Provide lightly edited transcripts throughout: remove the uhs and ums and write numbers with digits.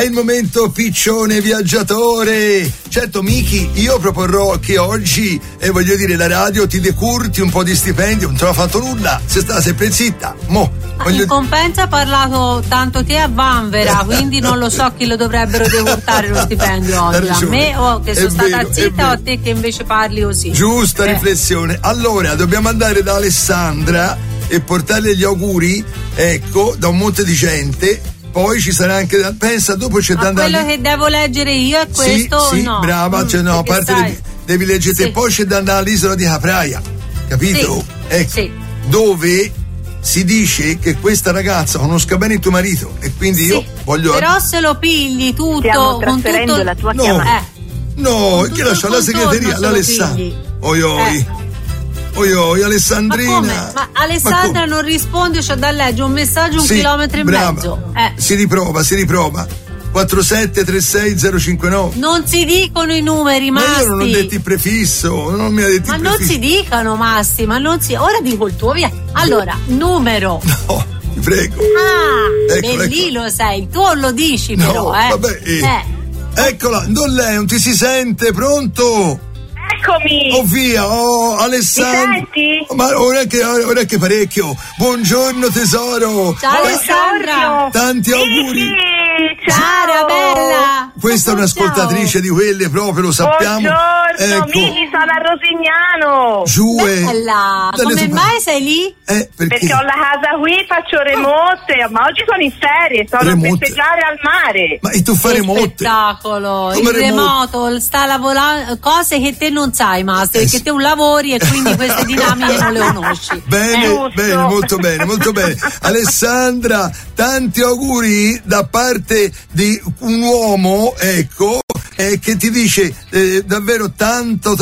è il momento piccione viaggiatore. Certo, Miki, io proporrò che oggi, voglio dire, la radio ti decurti un po' di stipendio, non te l'ha fatto nulla, se sta sempre zitta. In compenso ha parlato tanto te a Vanvera, quindi non lo so chi lo dovrebbero decurtare lo stipendio oggi, a me o che sono stata zitta o a te che invece parli così. Giusta riflessione. Allora, dobbiamo andare da Alessandra e portarle gli auguri, ecco, da un monte di gente. Poi ci sarà anche pensa, dopo c'è da andare. Quello che devo leggere io è questo? Sì, no. Brava, cioè no, a parte devi leggere te, poi c'è da andare all'isola di Capraia, capito? Sì. Ecco, dove si dice che questa ragazza conosca bene il tuo marito e quindi io voglio. Però se lo pigli tutto. Stiamo trasferendo la tua chiamata. No, chi lascia la segreteria? L'Alessandra. Oi, Alessandrina. Ma Alessandra non risponde, c'ho da leggere un messaggio 1,5 chilometri. Si riprova. 4736059. Non si dicono i numeri, Masti. Ma io non ho detto il prefisso, non mi ha detto il prefisso. Ma non si dicano, Masti, ora dico il tuo, via. Allora, numero. No, ti prego. Lì lo sai, il tuo lo dici però, vabbè. Eccola, non ti si sente, pronto? Eccomi! Oh via, Alessandro! Mi senti? Ma ora che parecchio! Buongiorno tesoro! Ciao Alessandra! Tanti auguri! Ciao bella! Questa è un'ascoltatrice di quelle proprio, lo sappiamo. Buongiorno, Miki, sono a Rosignano! Bella! Come mai sei lì? Perché ho la casa qui, faccio remote, ma oggi sono in ferie, sono a festeggiare al mare. Ma e tu fai remote? Spettacolo! Il remoto sta lavorando cose che te non sai, Master, perché te un lavori e quindi queste dinamiche non le conosci. Bene, molto bene. Alessandra, tanti auguri da parte di un uomo, ecco, che ti dice davvero tanto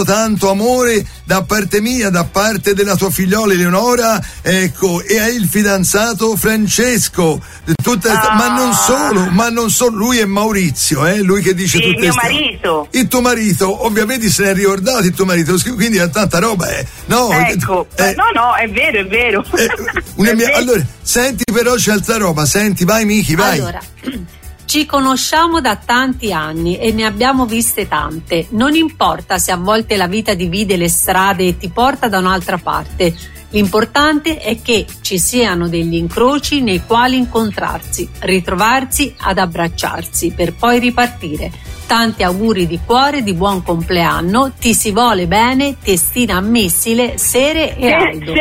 amore da parte mia, da parte della tua figliola Eleonora, ecco, e hai il fidanzato Francesco. Ma non solo, lui è Maurizio, lui che dice tutte queste cose. Il mio marito. Il tuo marito, ovviamente se ne è ricordato il tuo marito, quindi ha tanta roba, no? Ecco, no, è vero. Allora, senti, però c'è altra roba, senti, vai Miki, vai. Allora, ci conosciamo da tanti anni e ne abbiamo viste tante. Non importa se a volte la vita divide le strade e ti porta da un'altra parte. L'importante è che ci siano degli incroci nei quali incontrarsi, ritrovarsi, ad abbracciarsi per poi ripartire. Tanti auguri di cuore, di buon compleanno, ti si vuole bene, testina a missile, Sere e Aldo.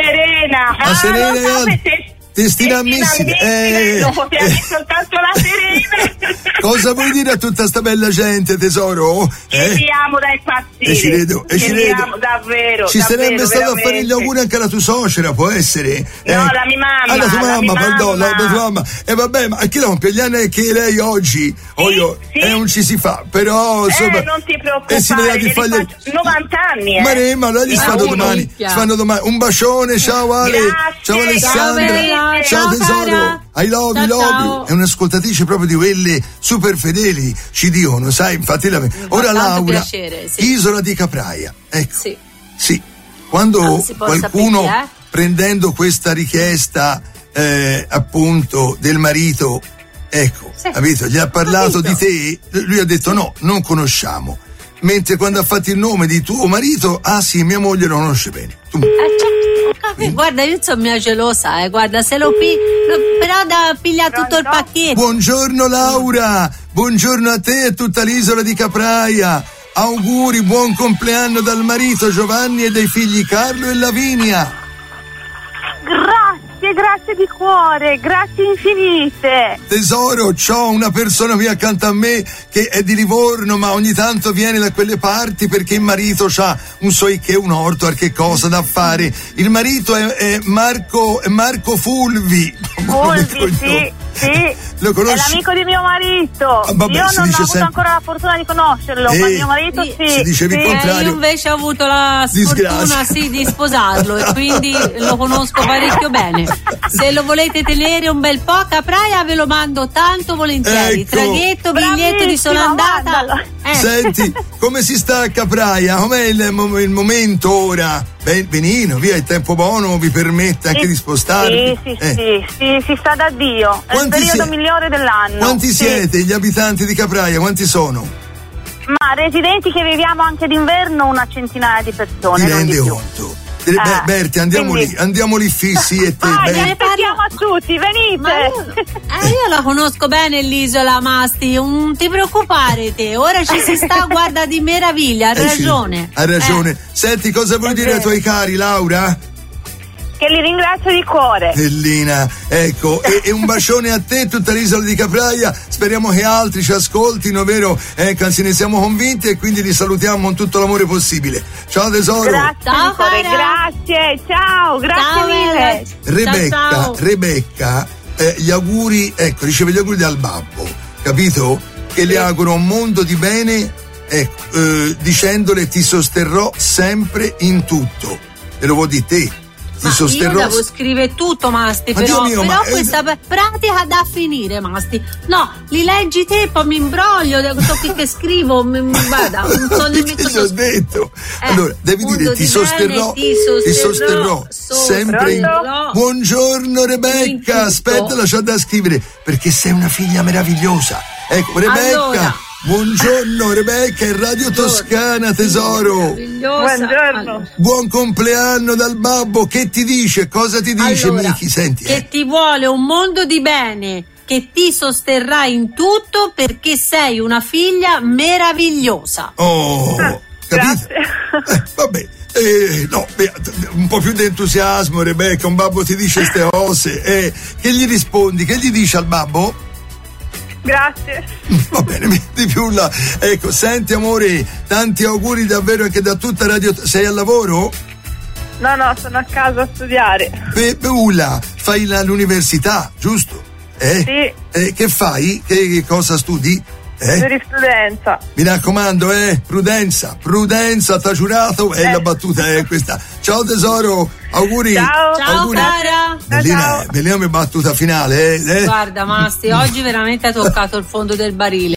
Serena! Testina ammissile, non poteva dire soltanto la Serena. Cosa vuoi dire a tutta sta bella gente, tesoro? Ci amo da impazzire. Ci credo. Davvero. Ci sarebbe stato a fare gli auguri anche alla tua suocera, può essere? No, la mia mamma. La tua mamma, perdono, la tua mamma. Vabbè, ma chi la compie gli anni che lei oggi? Non ci si fa, però insomma. Non ti preoccupare, si vedrà di fargli 90 anni. Ma gli si fanno domani. Un bacione, ciao Ale. Grazie, ciao Alessandra. Ciao tesoro, I love you. È un'ascoltatrice proprio di quelle super fedeli, ci dicono, sai, infatti ora Laura, piacere, sì. Isola di Capraia, ecco. Sì. Quando qualcuno prendendo questa richiesta appunto del marito, ecco, capito, gli ha parlato di te, lui ha detto no, non conosciamo. Mentre quando ha fatto il nome di tuo marito, sì, mia moglie lo conosce bene. Guarda, io sono mia gelosa, guarda, se lo però da pigliare tutto il pacchetto. Buongiorno Laura, buongiorno a te e a tutta l'isola di Capraia. Auguri, buon compleanno dal marito Giovanni e dai figli Carlo e Lavinia. Grazie di cuore, grazie infinite. Tesoro, c'ho una persona qui accanto a me che è di Livorno, ma ogni tanto viene da quelle parti perché il marito c'ha un orto, qualche cosa da fare. Il marito è Marco Fulvi. Sì, lo conosci? È l'amico di mio marito. Vabbè, io non ho avuto ancora la fortuna di conoscerlo, ma mio marito sì. Si dicevi il contrario. Io invece ho avuto la sfortuna di sposarlo e quindi lo conosco parecchio bene. Se lo volete tenere un bel po' a Capraia ve lo mando tanto volentieri. Ecco. Traghetto, biglietto di sola andata. Senti, come si sta a Capraia? Com'è il momento ora? benino, via, il tempo buono vi permette anche di spostarvi. Sì, si sta da Dio. È il periodo migliore dell'anno. Quanti siete gli abitanti di Capraia? Quanti sono? Ma residenti che viviamo anche d'inverno una centinaia di persone. Ti rendi conto? Berti, andiamo lì fissi e te. Vai, ne parliamo a tutti, venite. Io la conosco bene l'isola, Masti, non ti preoccupare te, ora ci si sta guarda di meraviglia, ha ragione. Sì, ha ragione. Senti, cosa vuoi dire ai tuoi cari, Laura? Che li ringrazio di cuore. Bellina, ecco, e un bacione a te, tutta l'isola di Capraia. Speriamo che altri ci ascoltino, vero? Ecco, anzi, ne siamo convinti e quindi li salutiamo con tutto l'amore possibile. Ciao tesoro. Grazie, ciao, grazie, ciao, grazie mille. Ciao. Rebecca, gli auguri, ecco, riceve gli auguri dal babbo, capito? Che le auguro un mondo di bene, dicendole ti sosterrò sempre in tutto. E lo vuoi di te. Io devo scrivere tutto, Masti, però questa pratica da finire, Masti. No, li leggi te, poi mi imbroglio, so che scrivo, guarda, non so nemmeno cosa ho detto. Allora, devi dire ti sosterrò sempre in... Buongiorno Rebecca, aspetta, c'ho da scrivere, perché sei una figlia meravigliosa. Ecco, Rebecca. Allora. Buongiorno Rebecca, è Radio Toscana, tesoro. Buongiorno. Buon compleanno dal babbo. Che ti dice? Cosa ti dice, allora, Miki? Senti. Che ti vuole un mondo di bene, che ti sosterrà in tutto perché sei una figlia meravigliosa. Oh, capito? Vabbè. No, un po' più di entusiasmo, Rebecca. Un babbo ti dice ste cose. Che gli rispondi? Che gli dici al babbo? Grazie. Va bene, di più là. Ecco, senti amore, tanti auguri davvero anche da tutta Radio. Sei al lavoro? No, sono a casa a studiare. Ulla, fai l'università, giusto? Sì. Che fai? Che cosa studi? Giurisprudenza. Mi raccomando, prudenza, t'ha giurato, la battuta è questa. Ciao tesoro, auguri. Ciao auguri. Cara. Bellina battuta finale. Guarda Masti, oggi veramente hai toccato il fondo del barile.